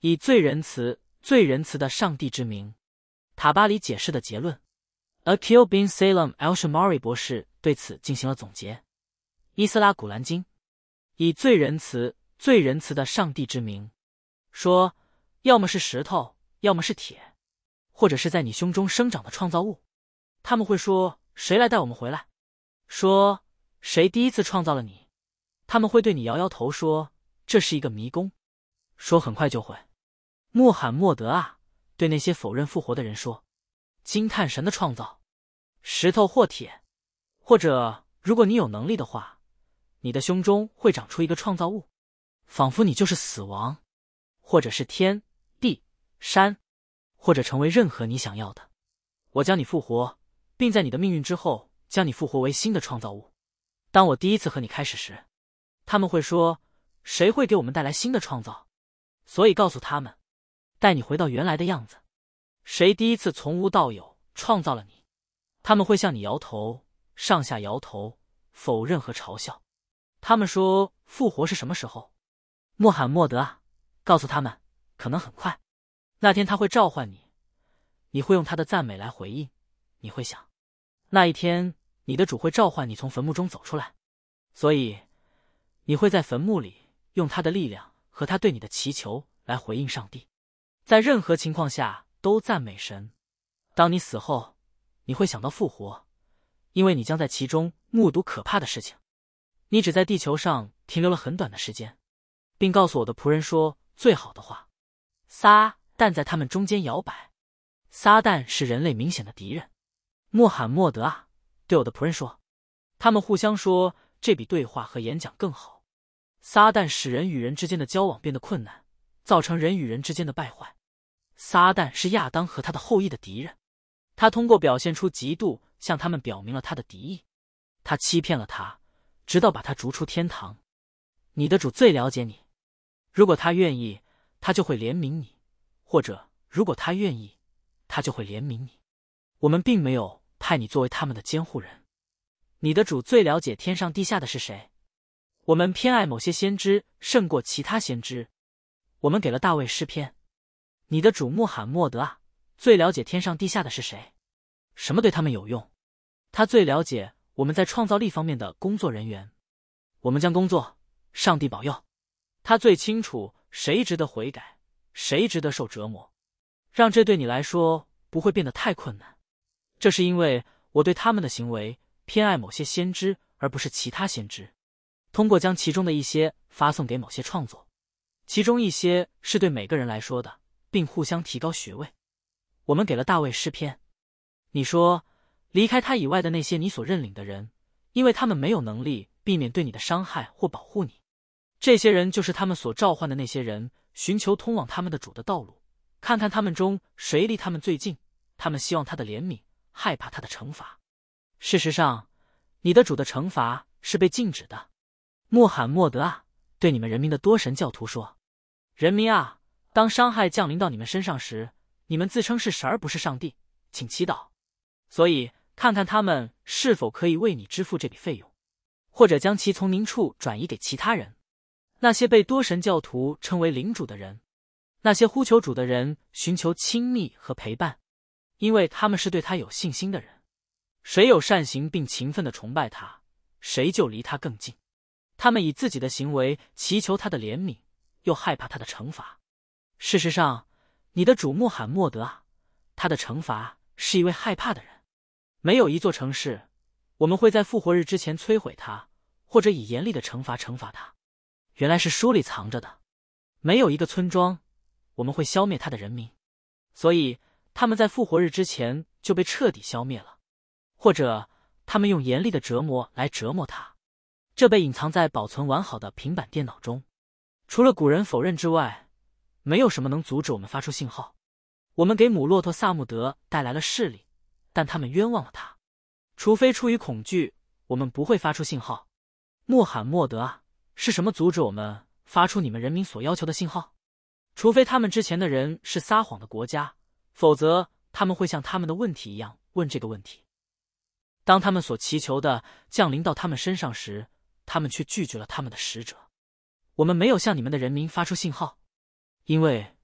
以最仁慈、最仁慈的上帝之名。塔巴里解释的结论。Aqil bin Salam al-Shamari 博士对此进行了总结。伊斯拉古兰经以最仁慈、最仁慈的上帝之名说，要么是石头，要么是铁，或者是在你胸中生长的创造物。他们会说，谁来带我们回来？说，谁第一次创造了你？他们会对你摇摇头说，这是一个迷宫。说很快就会。穆罕默德啊，对那些否认复活的人说，惊叹神的创造，石头或铁，或者如果你有能力的话，你的胸中会长出一个创造物，仿佛你就是死亡，或者是天、地、山，或者成为任何你想要的。我将你复活，并在你的命运之后将你复活为新的创造物。当我第一次和你开始时，他们会说，谁会给我们带来新的创造？所以告诉他们，带你回到原来的样子。谁第一次从无到有创造了你？他们会向你摇头，上下摇头，否认和嘲笑。他们说，复活是什么时候？穆罕默德啊，告诉他们，可能很快。那天他会召唤你，你会用他的赞美来回应。你会想，那一天你的主会召唤你从坟墓中走出来，所以你会在坟墓里用他的力量和他对你的祈求来回应上帝。在任何情况下都赞美神。当你死后，你会想到复活，因为你将在其中目睹可怕的事情。你只在地球上停留了很短的时间，并告诉我的仆人说最好的话。撒旦在他们中间摇摆。撒旦是人类明显的敌人。穆罕默德啊，对我的仆人说。他们互相说，这比对话和演讲更好。撒旦使人与人之间的交往变得困难，造成人与人之间的败坏。撒旦是亚当和他的后裔的敌人，他通过表现出嫉妒向他们表明了他的敌意。他欺骗了他，直到把他逐出天堂。你的主最了解你，如果他愿意，他就会怜悯你，或者如果他愿意，他就会怜悯你。我们并没有派你作为他们的监护人。你的主最了解天上地下的是谁。我们偏爱某些先知胜过其他先知。我们给了大卫诗篇。你的主穆罕默德啊，最了解天上地下的是谁，什么对他们有用。他最了解我们在创造力方面的工作人员。我们将工作，上帝保佑。他最清楚谁值得悔改，谁值得受折磨，让这对你来说不会变得太困难。这是因为我对他们的行为偏爱某些先知，而不是其他先知，通过将其中的一些发送给某些创作，其中一些是对每个人来说的，并互相提高学位。我们给了大卫诗篇。你说，离开他以外的那些你所认领的人，因为他们没有能力避免对你的伤害或保护你。这些人就是他们所召唤的那些人，寻求通往他们的主的道路，看看他们中谁离他们最近。他们希望他的怜悯，害怕他的惩罚。事实上，你的主的惩罚是被禁止的。穆罕默德啊，对你们人民的多神教徒说，人民啊，当伤害降临到你们身上时，你们自称是神而不是上帝，请祈祷。所以看看他们是否可以为你支付这笔费用，或者将其从您处转移给其他人。那些被多神教徒称为领主的人，那些呼求主的人寻求亲密和陪伴，因为他们是对他有信心的人。谁有善行并勤奋地崇拜他，谁就离他更近。他们以自己的行为祈求他的怜悯，又害怕他的惩罚。事实上，你的主穆罕默德啊，他的惩罚是一位害怕的人。没有一座城市，我们会在复活日之前摧毁它，或者以严厉的惩罚它。原来是书里藏着的。没有一个村庄，我们会消灭他的人民，所以他们在复活日之前就被彻底消灭了，或者他们用严厉的折磨来折磨他。这被隐藏在保存完好的平板电脑中。除了古人否认之外，没有什么能阻止我们发出信号。我们给母骆驼萨木德带来了势力，但他们冤枉了他。除非出于恐惧，我们不会发出信号。穆罕默德啊，是什么阻止我们发出你们人民所要求的信号？除非他们之前的人是撒谎的国家，否则他们会像他们的问题一样问这个问题。当他们所祈求的降临到他们身上时，他们却拒绝了他们的使者。我们没有向你们的人民发出信号，因为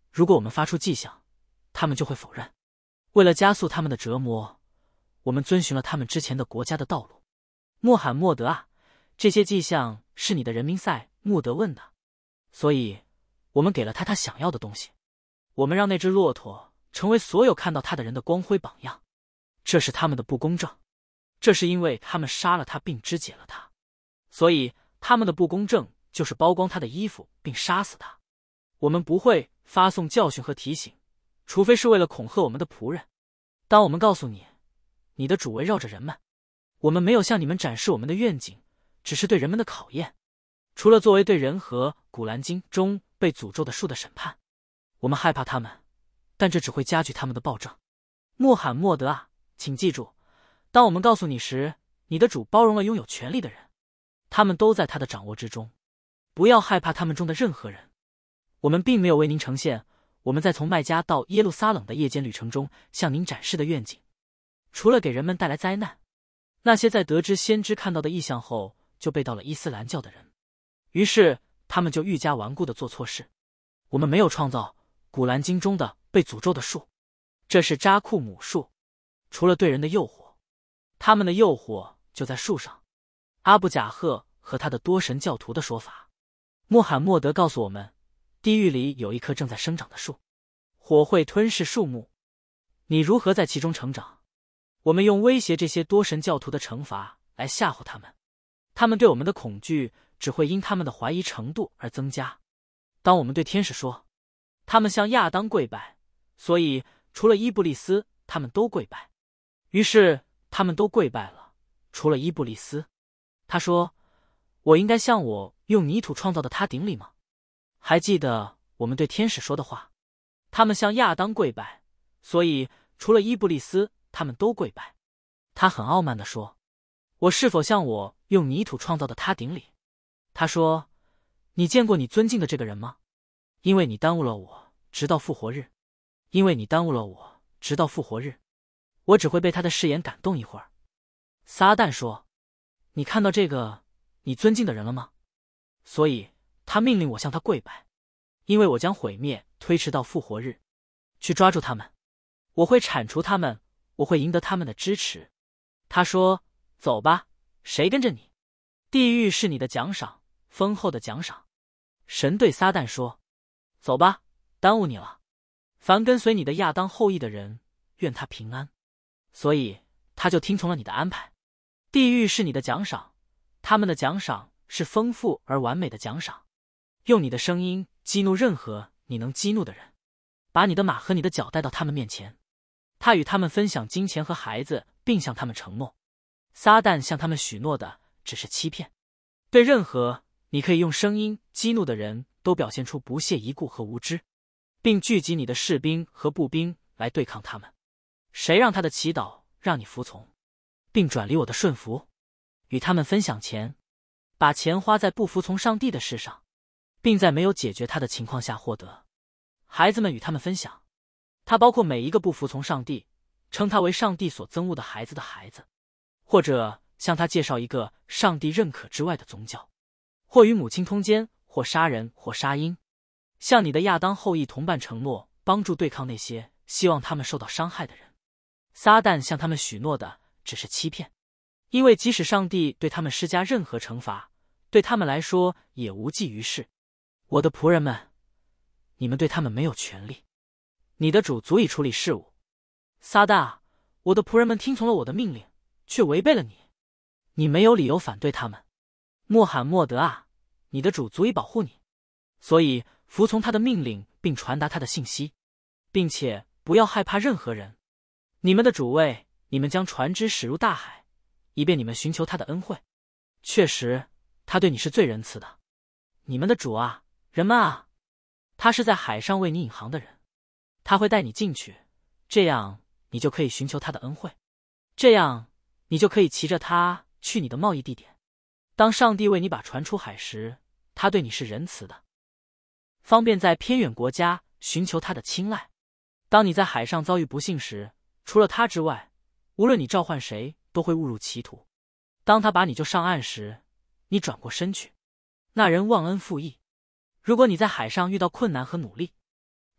如果我们发出迹象，他们就会否认。为了加速他们的折磨，我们遵循了他们之前的国家的道路。穆罕默德啊，这些迹象是你的人民塞穆德问的，所以我们给了他想要的东西。我们让那只骆驼成为所有看到他的人的光辉榜样。这是他们的不公正，这是因为他们杀了他并肢解了他，所以他们的不公正就是剥光他的衣服并杀死他。我们不会发送教训和提醒，除非是为了恐吓我们的仆人。当我们告诉你，你的主围绕着人们，我们没有向你们展示我们的愿景，只是对人们的考验。除了作为对人和古兰经中被诅咒的树的审判，我们害怕他们，但这只会加剧他们的暴政。穆罕默德啊，请记住，当我们告诉你时，你的主包容了拥有权力的人，他们都在他的掌握之中。不要害怕他们中的任何人。我们并没有为您呈现我们在从麦加到耶路撒冷的夜间旅程中向您展示的愿景，除了给人们带来灾难。那些在得知先知看到的异象后就背道了伊斯兰教的人，于是他们就愈加顽固地做错事。我们没有创造古兰经中的被诅咒的树，这是扎库姆树。除了对人的诱惑，他们的诱惑就在树上。阿布贾赫和他的多神教徒的说法。穆罕默德告诉我们，地狱里有一棵正在生长的树，火会吞噬树木。你如何在其中成长？我们用威胁这些多神教徒的惩罚来吓唬他们，他们对我们的恐惧只会因他们的怀疑程度而增加。当我们对天使说，他们向亚当跪拜，所以除了伊布利斯，他们都跪拜。于是他们都跪拜了，除了伊布利斯。他说，我应该向我用泥土创造的他顶礼吗？还记得我们对天使说的话，他们向亚当跪拜，所以除了伊布利斯，他们都跪拜。他很傲慢地说，我是否向我用泥土创造的他顶礼？他说，你见过你尊敬的这个人吗？因为你耽误了我，直到复活日。因为你耽误了我，直到复活日。我只会被他的誓言感动一会儿。撒旦说，你看到这个你尊敬的人了吗？所以他命令我向他跪拜，因为我将毁灭推迟到复活日，去抓住他们。我会铲除他们，我会赢得他们的支持。他说，走吧，谁跟着你？地狱是你的奖赏，丰厚的奖赏。神对撒旦说，走吧，耽误你了。凡跟随你的亚当后裔的人，愿他平安。所以他就听从了你的安排。地狱是你的奖赏，他们的奖赏是丰富而完美的奖赏。用你的声音激怒任何你能激怒的人，把你的马和你的脚带到他们面前。他与他们分享金钱和孩子，并向他们承诺。撒旦向他们许诺的只是欺骗。对任何你可以用声音激怒的人都表现出不屑一顾和无知，并聚集你的士兵和步兵来对抗他们。谁让他的祈祷让你服从，并转离我的顺服？与他们分享钱，把钱花在不服从上帝的事上，并在没有解决他的情况下获得。孩子们与他们分享，他包括每一个不服从上帝，称他为上帝所憎恶的孩子的孩子，或者向他介绍一个上帝认可之外的宗教，或与母亲通奸，或杀人，或杀婴。向你的亚当后裔同伴承诺，帮助对抗那些希望他们受到伤害的人。撒旦向他们许诺的只是欺骗，因为即使上帝对他们施加任何惩罚，对他们来说也无济于事。我的仆人们，你们对他们没有权利，你的主足以处理事务。撒旦，我的仆人们听从了我的命令，却违背了你，你没有理由反对他们。穆罕默德啊，你的主足以保护你，所以服从他的命令并传达他的信息，并且不要害怕任何人。你们的主为你们将船只驶入大海，以便你们寻求他的恩惠。确实，他对你是最仁慈的。你们的主啊，人们啊，他是在海上为你引航的人，他会带你进去，这样你就可以寻求他的恩惠，这样你就可以骑着他去你的贸易地点。当上帝为你把船出海时，他对你是仁慈的，方便在偏远国家寻求他的青睐。当你在海上遭遇不幸时，除了他之外，无论你召唤谁，都会误入歧途。当他把你救上岸时，你转过身去，那人忘恩负义。如果你在海上遇到困难和努力，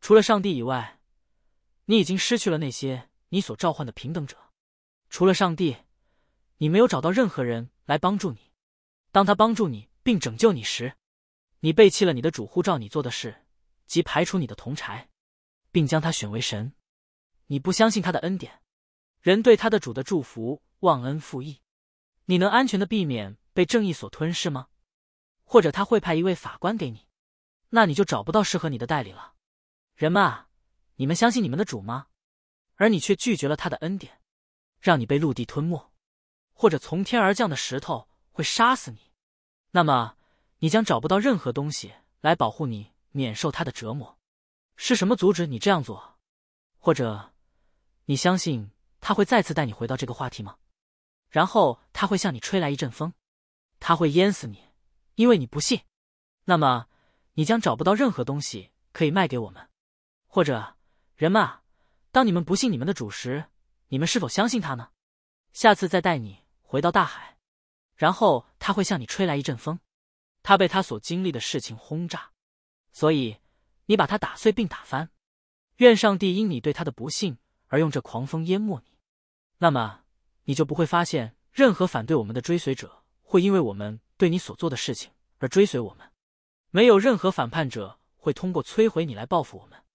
除了上帝以外，你已经失去了那些你所召唤的平等者。除了上帝，你没有找到任何人来帮助你。当他帮助你并拯救你时，你背弃了你的主呼召你做的事，即排除你的同柴，并将他选为神。你不相信他的恩典，人对他的主的祝福忘恩负义。你能安全地避免被正义所吞噬吗？或者他会派一位法官给你，那你就找不到适合你的代理了。人们啊，你们相信你们的主吗？而你却拒绝了他的恩典，让你被陆地吞没，或者从天而降的石头会杀死你。那么你将找不到任何东西来保护你免受他的折磨。是什么阻止你这样做？或者你相信他会再次带你回到这个话题吗？然后他会向你吹来一阵风，他会淹死你，因为你不信。那么你将找不到任何东西可以卖给我们。或者，人们啊，当你们不信你们的主时，你们是否相信他呢？下次再带你回到大海，然后他会向你吹来一阵风，他被他所经历的事情轰炸，所以你把他打碎并打翻。愿上帝因你对他的不信而用这狂风淹没你。那么你就不会发现任何反对我们的追随者会因为我们对你所做的事情而追随我们。没有任何反叛者会通过摧毁你来报复我们。